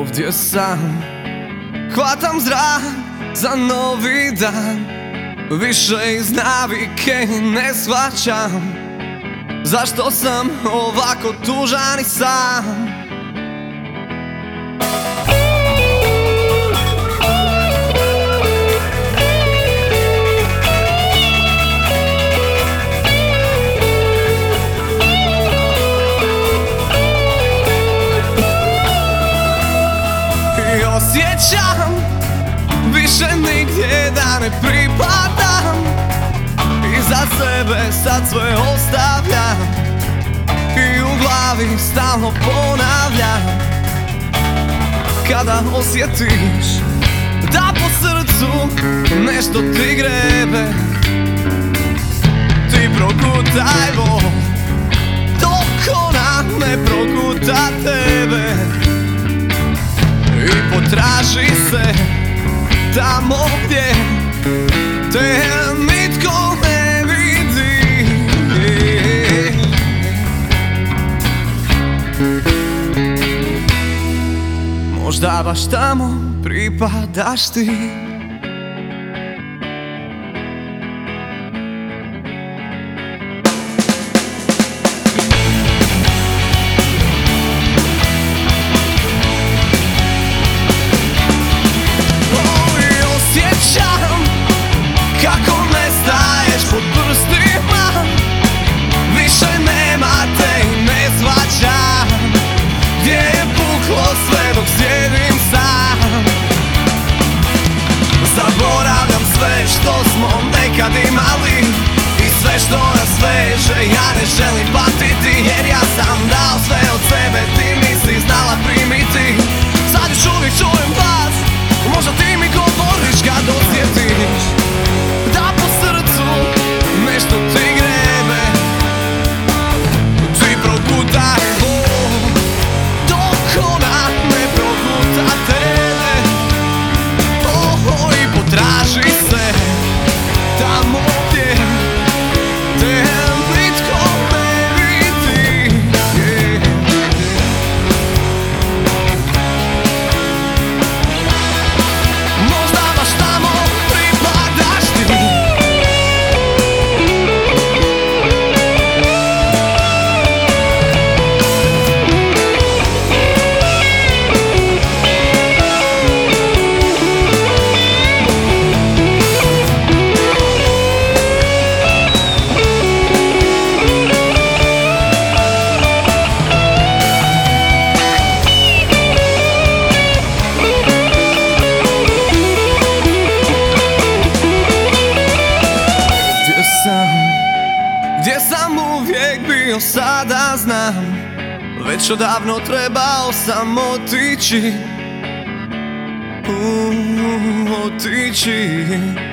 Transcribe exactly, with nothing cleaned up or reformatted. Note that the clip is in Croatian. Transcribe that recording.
Ovdje sam, hvatam zrak za novi dan. Više iz navike ne shvaćam zašto sam ovako tužan i sam. Osjećam više nigdje da ne pripadam, i za sebe sad sve ostavljam i u glavi stalno ponavljam. Kada osjetiš da po srcu nešto ti grebe, ti progutaj bol dok ona ne proguta tebe. I potraži se tamo gdje te nitko ne vidi. Možda baš tamo pripadaš ti. Što smo nekad imali i sve što nas veže, ja ne želim patiti, jer ja sam dao sve od sebe, ti nisi znala primiti. Sad još uvijek čujem glas, možda ti mi govoriš kad osjetiš da po srcu nešto ti grebe. Ti progutaj bol dok ona ne proguta tebe. Oh, oh, i potraži se tamo gdje te nitko ne vidi. Yeah. Možda baš tamo pripadaš ti. Gdje sam uvijek bio, sada znam, već odavno trebao sam otići, uh, otići.